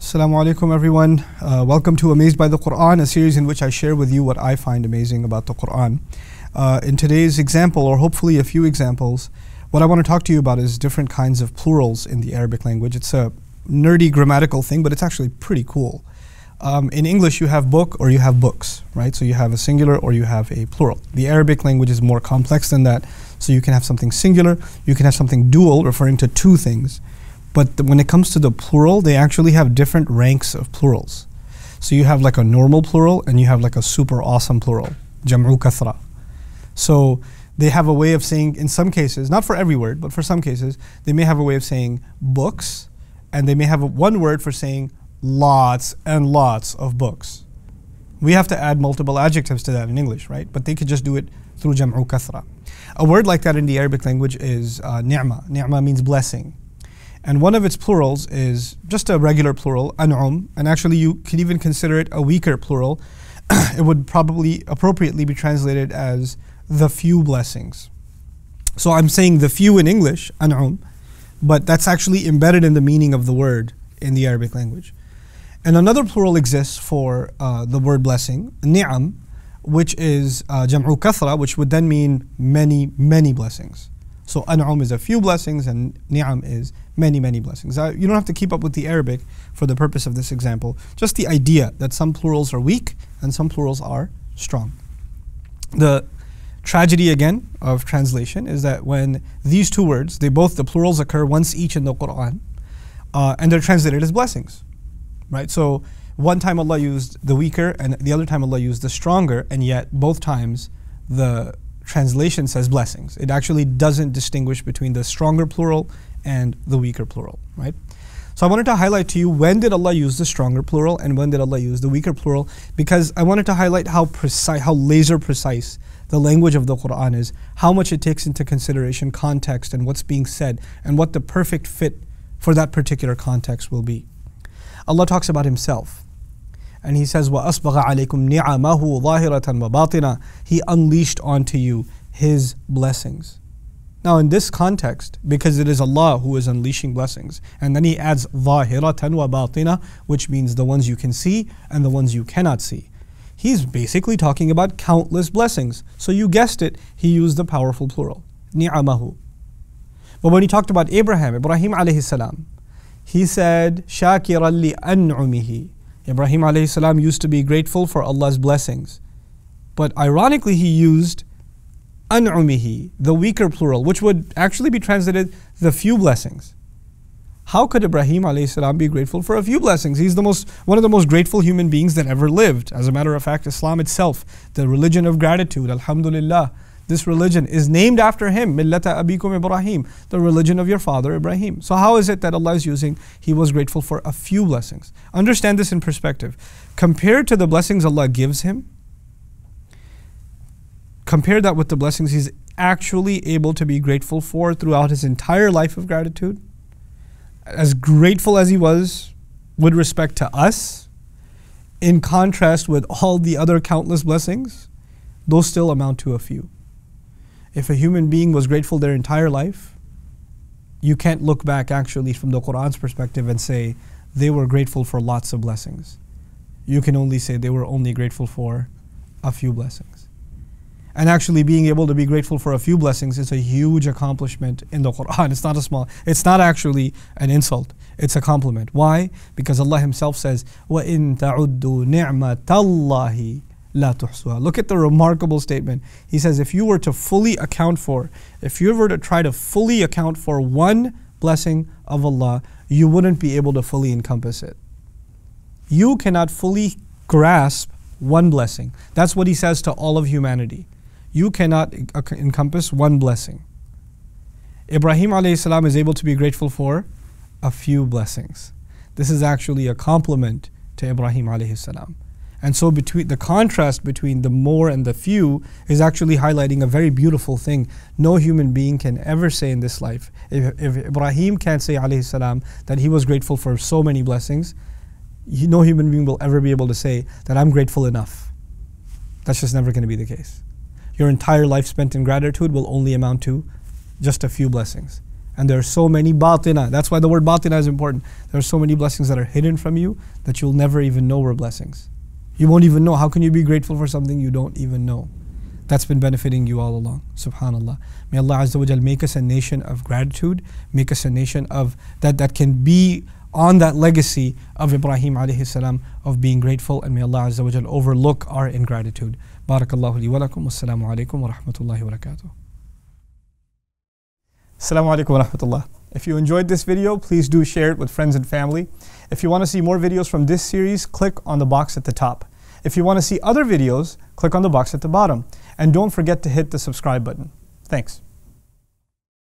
Assalamu alaikum everyone. Welcome to Amazed by the Quran, a series in which I share with you what I find amazing about the Quran. In today's example, or hopefully a few examples, what I want to talk to you about is different kinds of plurals in the Arabic language. It's a nerdy grammatical thing, but it's actually pretty cool. In English, you have book or you have books, right? So you have a singular or you have a plural. The Arabic language is more complex than that. So you can have something singular, you can have something dual, referring to two things. But when it comes to the plural, they actually have different ranks of plurals. So you have like a normal plural and you have like a super awesome plural, jam'u kathra. So they have a way of saying, in some cases, not for every word, but for some cases, they may have a way of saying books, and they may have one word for saying lots and lots of books. We have to add multiple adjectives to that in English, right? But they could just do it through jam'u kathra. A word like that in the Arabic language is ni'ma. Ni'ma means blessing. And one of its plurals is just a regular plural, an'um, and actually you can even consider it a weaker plural. It would probably appropriately be translated as the few blessings. So I'm saying the few in English, an'um, but that's actually embedded in the meaning of the word in the Arabic language. And another plural exists for the word blessing, ni'am, which is jam'u kathra, which would then mean many, many blessings. So an'um is a few blessings and ni'am is many, many blessings. You don't have to keep up with the Arabic for the purpose of this example. Just the idea that some plurals are weak and some plurals are strong. The tragedy again of translation is that when these two words, the plurals occur once each in the Quran, and they're translated as blessings, right? So one time Allah used the weaker and the other time Allah used the stronger, and yet both times the translation says blessings. It actually doesn't distinguish between the stronger plural and the weaker plural, right? So I wanted to highlight to you, when did Allah use the stronger plural and when did Allah use the weaker plural, because I wanted to highlight how precise, how laser precise the language of the Quran is, how much it takes into consideration context and what's being said and what the perfect fit for that particular context will be. Allah talks about Himself. And He says, وَأَسْبَغَ عَلَيْكُمْ نِعَمَهُ ظَاهِرَةً وَبَاطِنًا. He unleashed onto you His blessings. Now in this context, because it is Allah who is unleashing blessings, and then He adds ظَاهِرَةً وَبَاطِنًا, which means the ones you can see and the ones you cannot see. He's basically talking about countless blessings. So you guessed it, He used the powerful plural, نِعَمَهُ. But when He talked about Ibrahim alayhi salam, He said, شَاكِرًا لِأَنْعُمِهِ. Ibrahim alayhi salam used to be grateful for Allah's blessings. But ironically, he used an'umihi, the weaker plural, which would actually be translated the few blessings. How could Ibrahim alayhi salam be grateful for a few blessings? He's one of the most grateful human beings that ever lived. As a matter of fact, Islam itself, the religion of gratitude, alhamdulillah, this religion is named after him, Millata Abikum Ibrahim, the religion of your father Ibrahim. So how is it that Allah is using, He was grateful for a few blessings? Understand this in perspective. Compared to the blessings Allah gives him, compare that with the blessings he's actually able to be grateful for throughout his entire life of gratitude. As grateful as he was with respect to us, in contrast with all the other countless blessings, those still amount to a few. If a human being was grateful their entire life, you can't look back actually from the Quran's perspective and say they were grateful for lots of blessings. You can only say they were only grateful for a few blessings. And actually being able to be grateful for a few blessings is a huge accomplishment in the Quran. It's not actually an insult. It's a compliment. Why? Because Allah Himself says, وَإِن تَعُدُّوا نِعْمَةَ اللَّهِ لَا تُحْصُوهَا. Look at the remarkable statement. He says, if you were to fully account for, if you were to try to fully account for one blessing of Allah, you wouldn't be able to fully encompass it. You cannot fully grasp one blessing. That's what He says to all of humanity. You cannot encompass one blessing. Ibrahim alayhi salam is able to be grateful for a few blessings. This is actually a compliment to Ibrahim alayhi salam. And so the contrast between the more and the few is actually highlighting a very beautiful thing. No human being can ever say in this life, if Ibrahim can't say alayhi salam that he was grateful for so many blessings, no human being will ever be able to say that I'm grateful enough. That's just never going to be the case. Your entire life spent in gratitude will only amount to just a few blessings. And there are so many batina. That's why the word batina is important. There are so many blessings that are hidden from you that you'll never even know were blessings. You won't even know. How can you be grateful for something you don't even know? That's been benefiting you all along. Subhanallah. May Allah Azza wa Jal make us a nation of gratitude, make us a nation of that can be on that legacy of Ibrahim alayhi salam of being grateful, and may Allah Azza wa Jal overlook our ingratitude. Barakallahu li wa lakum. Wassalamu alaikum wa rahmatullahi wa barakatuh. Assalamu alaikum wa rahmatullah. If you enjoyed this video, please do share it with friends and family. If you want to see more videos from this series, click on the box at the top. If you want to see other videos, click on the box at the bottom. And don't forget to hit the subscribe button. Thanks.